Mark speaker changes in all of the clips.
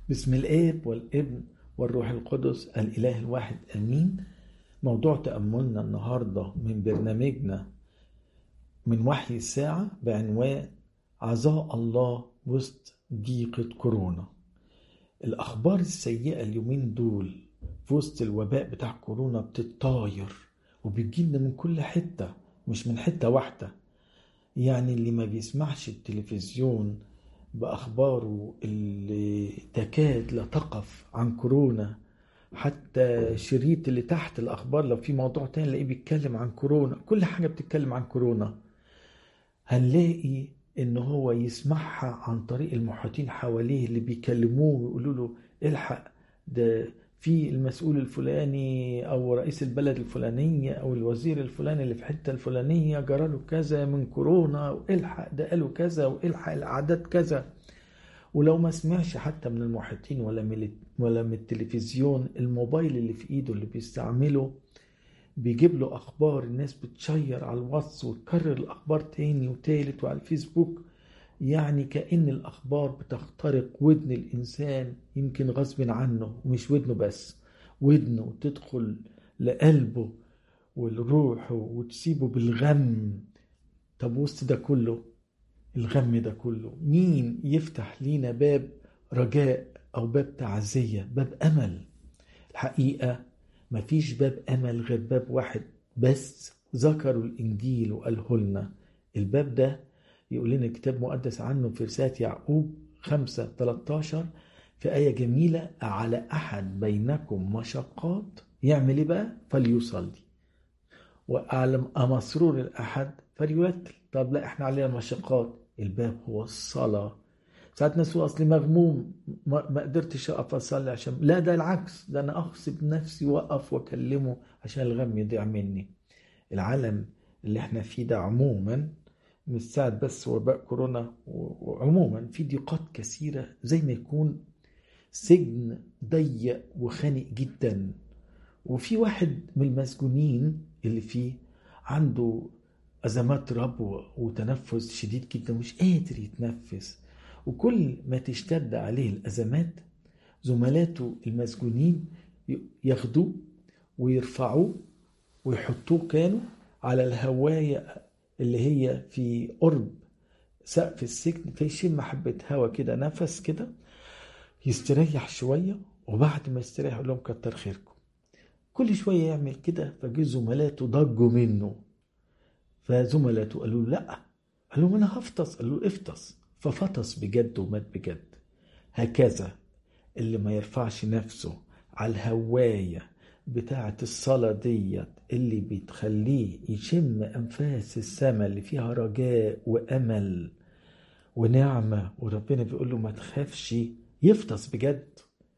Speaker 1: بسم الآب والابن والروح القدس الإله الواحد آمين. موضوع تأملنا النهاردة من برنامجنا من وحي الساعة بعنوان عزاء الله وسط ضيقة كورونا. الأخبار السيئة اليومين دول في وسط الوباء بتاع كورونا بتتطاير وبتجيلنا من كل حتة، مش من حتة واحدة. يعني اللي ما بيسمعش التلفزيون بأخباره اللي تكاد لا تقف عن كورونا، حتى شريط اللي تحت الأخبار لو في موضوع تاني لاقيه بيتكلم عن كورونا، كل حاجة بتتكلم عن كورونا. هنلاقي إن هو يسمعها عن طريق المحيطين حواليه اللي بيكلموه ويقولوا له الحق، ده في المسؤول الفلاني أو رئيس البلد الفلانية أو الوزير الفلاني اللي في حتة الفلانية جراله كذا من كورونا، والحق ده قالوا كذا، والحق الأعداد كذا. ولو ما سمعش حتى من المحيطين ولا من التلفزيون، الموبايل اللي في ايده اللي بيستعمله بيجيب له اخبار، الناس بتشير على الواتس وتكرر الاخبار تاني وتالت وعلى الفيسبوك. يعني كأن الاخبار بتخترق ودن الانسان، يمكن غصب عنه، ومش ودنه بس، ودنه تدخل لقلبه والروح وتسيبه بالغم. طب وسط ده كله، الغم ده كله، مين يفتح لينا باب رجاء أو باب تعزية، باب أمل؟ الحقيقة مفيش باب أمل غير باب واحد بس ذكروا الإنجيل وقاله لنا. الباب ده يقول لنا الكتاب مقدس عنه في رسالة يعقوب 5:13 في آية جميلة: على أحد بينكم مشقات يعمل إيه بقى؟ فليصلي، وأعلم مسرور الأحد فليرتل. طب لا، احنا علينا مشقات، الباب هو الصلاة. ساعات ناس أصلي مغموم، ما قدرتش أقف أصلي، عشان لا، ده العكس، ده أنا أغصب نفسي وأقف وأكلمه عشان الغم يضيع مني. العالم اللي احنا فيه ده عموما، مش ساعة بس وباء كورونا، وعموما في ضيقات كثيرة، زي ما يكون سجن ضيق وخانق جدا. وفي واحد من المسجونين اللي فيه عنده أزمات ربو وتنفس شديد جدا، مش قادر يتنفس. وكل ما تشتد عليه الأزمات، زملاته المسجونين ياخدوه ويرفعوه ويحطوه كانوا على الهواية اللي هي في قرب سقف السجن، فيشم حبة هوا كده، نفس كده، يستريح شوية. وبعد ما يستريح يقول لهم كتر خيركم. كل شوية يعمل كده، فجي زملاته ضجوا منه، فزملاته قالوا له لا، قال لهم انا هفطس، قالوا له افطس، ففطس بجد ومات بجد. هكذا اللي ما يرفعش نفسه على الهواية بتاعة الصلاة ديت، اللي بتخليه يشم أنفاس السماء اللي فيها رجاء وأمل ونعمة، وربنا بيقول له ما تخافش، يفطس بجد.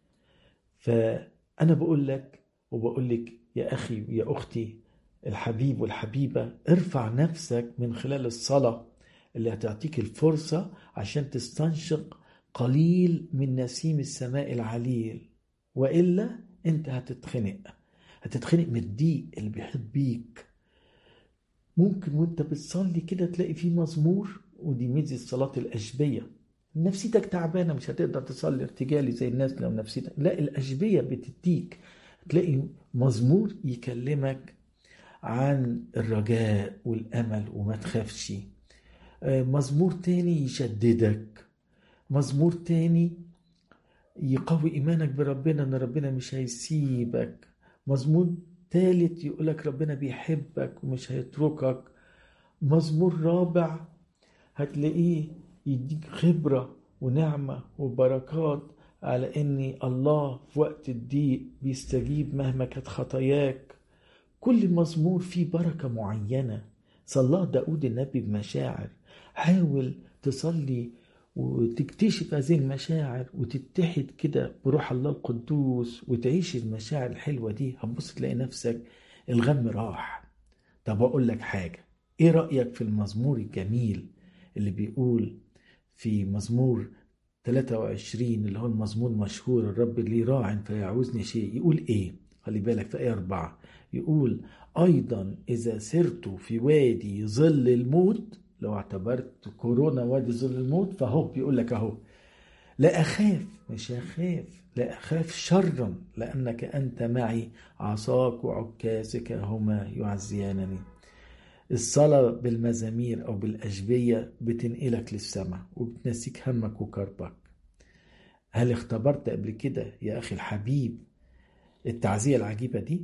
Speaker 1: فأنا بقول لك وبقول لك يا أخي يا أختي الحبيب والحبيبة، ارفع نفسك من خلال الصلاة اللي هتعطيك الفرصة عشان تستنشق قليل من نسيم السماء العليل. وإلا انت هتتخنق من الضيق اللي بيحيط بيك. ممكن وانت بتصلي كده تلاقي فيه مزمور، ودي ميزة صلاة الأشبية. نفسيتك تعبانة، مش هتقدر تصلي ارتجالي زي الناس، لو نفسيتك لا، الأشبية بتديك، تلاقي مزمور يكلمك عن الرجاء والأمل وما تخافش. مزمور تاني يشددك، مزمور تاني يقوي إيمانك بربنا إن ربنا مش هيسيبك، مزمور تالت يقولك ربنا بيحبك ومش هيتركك، مزمور رابع هتلاقيه يديك خبرة ونعمة وبركات على ان الله في وقت الضيق بيستجيب مهما كانت خطاياك. كل مزمور فيه بركة معينة صلاه داود النبي بمشاعر. حاول تصلي وتكتشف هذه المشاعر وتتحد كده بروح الله القدوس وتعيش المشاعر الحلوة دي، هتبص تلاقي نفسك الغم راح. طب أقول لك حاجة، إيه رأيك في المزمور الجميل اللي بيقول في مزمور 23 اللي هو المزمور مشهور: الرب لي راع فيعوزني شيء؟ يقول إيه؟ خلي بالك في آية 4 يقول: أيضا إذا سرت في وادي ظل الموت، لو اعتبرت كورونا وادي ظل الموت، فهو بيقول لك أهو: لا أخاف، مش أخاف، لا أخاف شرا لأنك أنت معي، عصاك وعكازك هما يعزيانني. الصلاة بالمزامير أو بالأشبية بتنقلك للسماء وبتنسيك همك وكربك. هل اختبرت قبل كده يا أخي الحبيب التعزية العجيبة دي؟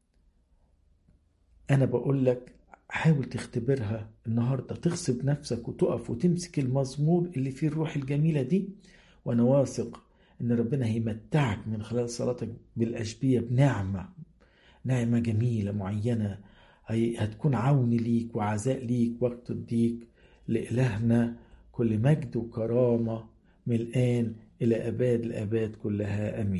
Speaker 1: أنا بقول لك حاول تختبرها النهاردة، تغصب نفسك وتقف وتمسك المزمور اللي فيه الروح الجميلة دي، وأنا واثق إن ربنا هيمتعك من خلال صلاتك بالأشبية بنعمة، نعمة جميلة معينة هتكون عون ليك وعزاء ليك وقت الضيق. لإلهنا كل مجد وكرامة من الآن إلى أباد الآباد كلها، آمين.